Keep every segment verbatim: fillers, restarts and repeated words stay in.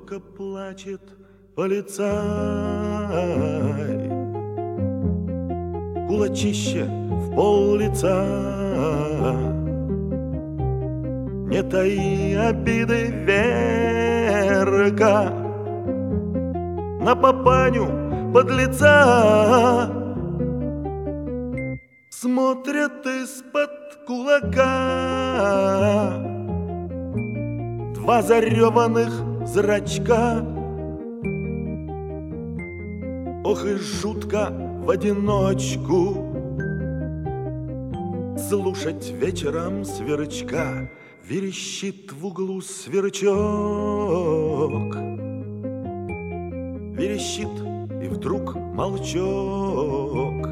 горько плачет полицай. Кулачище в пол лица, не таи обиды, Верка, на папаню подлеца смотрят из-под кулака два зареванных зрачка. Ох и жутко в одиночку слушать вечером сверчка. Верещит в углу сверчок, верещит, и вдруг молчок.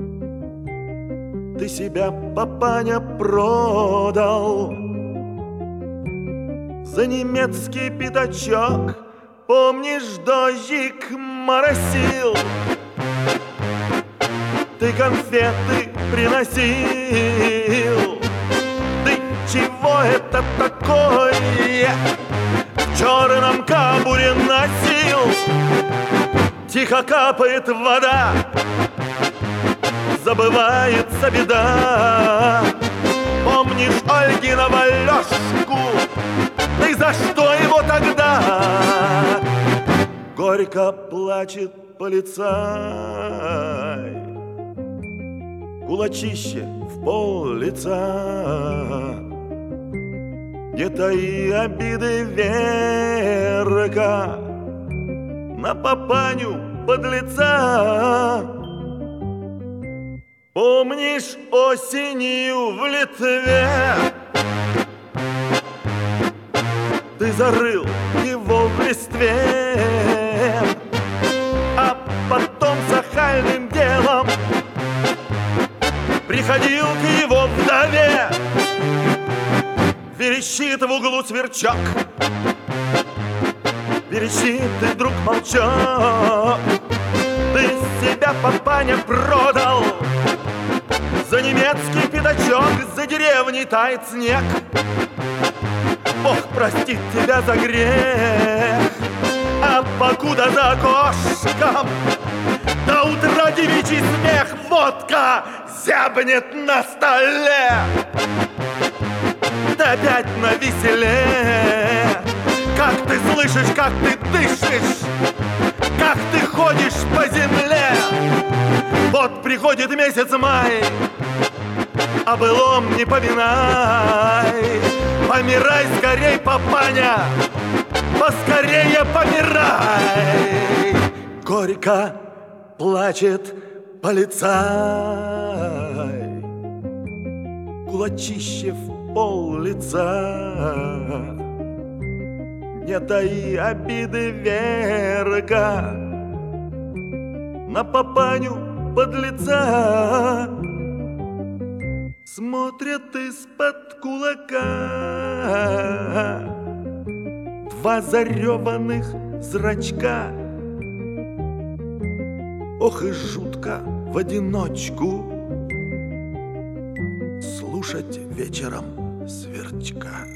Ты себя, папаня, продал за немецкий пятачок. Помнишь, дождик моросил, ты конфеты приносил. Ты чего это такое в черном кабуре носил? Тихо капает вода, забывается беда. Помнишь Ольгиного Лёшку? Ты за что его тогда? Горько плачет полицай, кулачище в пол лица. Не таи обиды, Верка, на папаню подлеца. Помнишь осенью в Литве ты зарыл его в листве, а потом сахальным делом приходил к его вдове. Верещит в углу сверчок, верещит, и вдруг молчок. Ты себя, папаня, продал за немецкий пятачок. За деревней тает снег, Бог простит тебя за грех. А покуда за окошком до утра девичий смех, водка зябнет на столе, ты опять навеселе. Как ты слышишь, как ты дышишь, как ты ходишь по земле. Вот приходит месяц май, о былом не поминай. Помирай скорей, папаня, поскорее помирай. Горько плачет полицай, кулачище в пол лица. Не таи обиды, Верка, на папаню подлеца. Смотрят из-под кулака два зареванных зрачка. Ох и жутко в одиночку слушать вечером сверчка.